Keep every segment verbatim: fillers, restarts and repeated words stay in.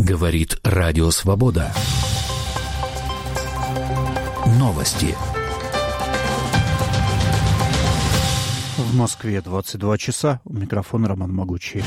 Говорит Радио Свобода. Новости. В Москве двадцать два часа. У микрофона Роман Могучий.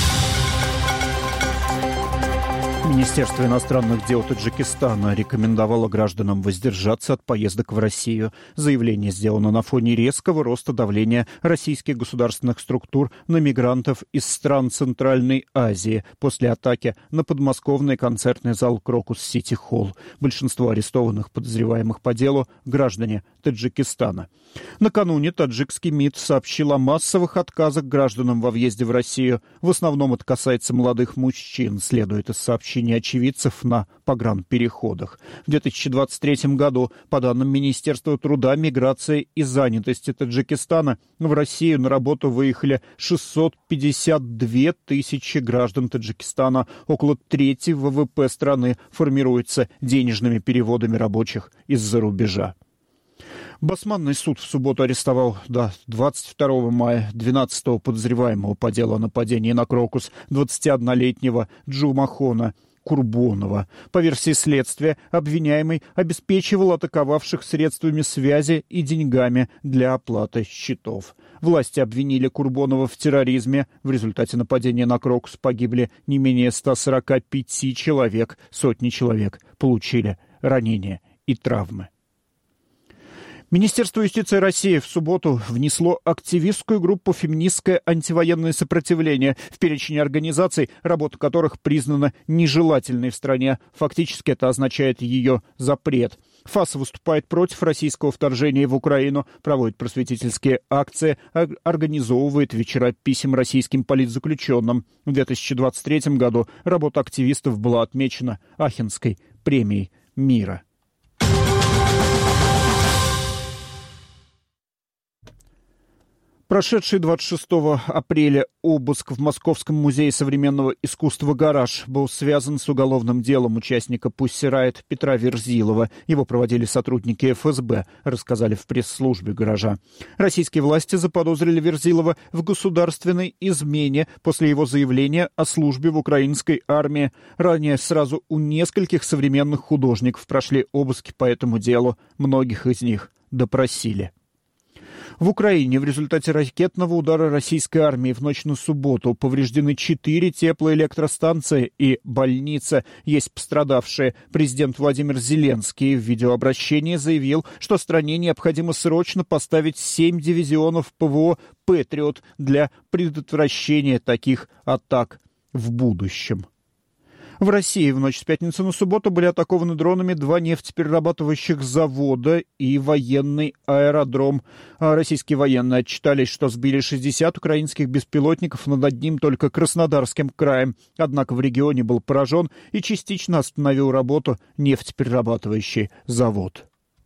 Министерство иностранных дел Таджикистана рекомендовало гражданам воздержаться от поездок в Россию. Заявление сделано на фоне резкого роста давления российских государственных структур на мигрантов из стран Центральной Азии после атаки на подмосковный концертный зал «Крокус Сити Холл». Большинство арестованных подозреваемых по делу – граждане Таджикистана. Накануне таджикский МИД сообщил о массовых отказах гражданам во въезде в Россию. В основном это касается молодых мужчин, следует из сообщений очевидцев на погранпереходах. В две тысячи двадцать третьем году, по данным Министерства труда, миграции и занятости Таджикистана, в Россию на работу выехали шестьсот пятьдесят две тысячи граждан Таджикистана. Около трети ВВП страны формируется денежными переводами рабочих из-за рубежа. Басманный суд в субботу арестовал до двадцать второго мая двенадцатого подозреваемого по делу о нападении на Крокус двадцатиоднолетнего Джумахона Курбонова. По версии следствия, обвиняемый обеспечивал атаковавших средствами связи и деньгами для оплаты счетов. Власти обвинили Курбонова в терроризме. В результате нападения на Крокус погибли не менее ста сорока пяти человек. Сотни человек получили ранения и травмы. Министерство юстиции России в субботу внесло активистскую группу «Феминистское антивоенное сопротивление» в перечень организаций, работа которых признана нежелательной в стране. Фактически это означает ее запрет. ФАС выступает против российского вторжения в Украину, проводит просветительские акции, организовывает вечера писем российским политзаключенным. В две тысячи двадцать третьем году работа активистов была отмечена Ахенской премией мира. Прошедший двадцать шестого апреля обыск в Московском музее современного искусства «Гараж» был связан с уголовным делом участника «Пусси Райт» Петра Верзилова. Его проводили сотрудники эф эс бэ, рассказали в пресс-службе «Гаража». Российские власти заподозрили Верзилова в государственной измене после его заявления о службе в украинской армии. Ранее сразу у нескольких современных художников прошли обыски по этому делу. Многих из них допросили. В Украине в результате ракетного удара российской армии в ночь на субботу повреждены четыре теплоэлектростанции и больница. Есть пострадавшие. Президент Владимир Зеленский в видеообращении заявил, что стране необходимо срочно поставить семь дивизионов ПВО «Патриот» для предотвращения таких атак в будущем. В России в ночь с пятницы на субботу были атакованы дронами два нефтеперерабатывающих завода и военный аэродром. А российские военные отчитались, что сбили шестьдесят украинских беспилотников над одним только Краснодарским краем. Однако в регионе был поражен и частично остановил работу нефтеперерабатывающий завод.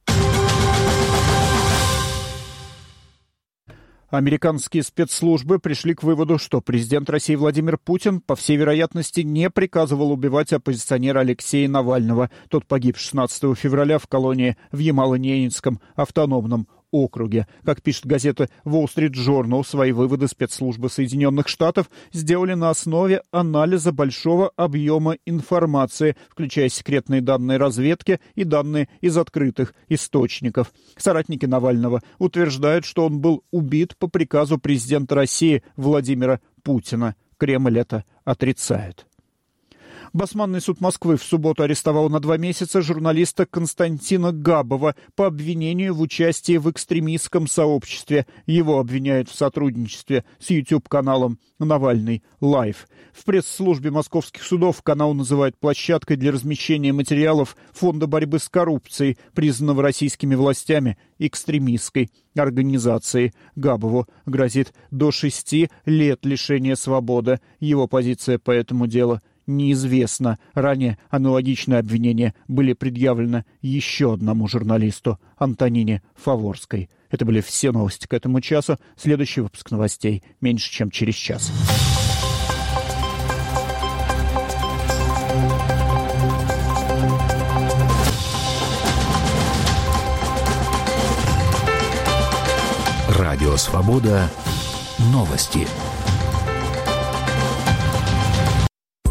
Американские спецслужбы пришли к выводу, что президент России Владимир Путин, по всей вероятности, не приказывал убивать оппозиционера Алексея Навального. Тот погиб шестнадцатого февраля в колонии в Ямало-Ненецком автономном округе. Как пишет газета Wall Street Journal, свои выводы спецслужбы Соединенных Штатов сделали на основе анализа большого объема информации, включая секретные данные разведки и данные из открытых источников. Соратники Навального утверждают, что он был убит по приказу президента России Владимира Путина. Кремль это отрицает. Басманный суд Москвы в субботу арестовал на два месяца журналиста Константина Габова по обвинению в участии в экстремистском сообществе. Его обвиняют в сотрудничестве с YouTube-каналом «Навальный Лайв». В пресс-службе московских судов канал называют площадкой для размещения материалов Фонда борьбы с коррупцией, признанного российскими властями экстремистской организацией. Габову грозит до шести лет лишения свободы. Его позиция по этому делу неизвестно. Ранее аналогичные обвинения были предъявлены еще одному журналисту Антонине Фаворской. Это были все новости к этому часу. Следующий выпуск новостей меньше, чем через час. Радио «Свобода». Новости.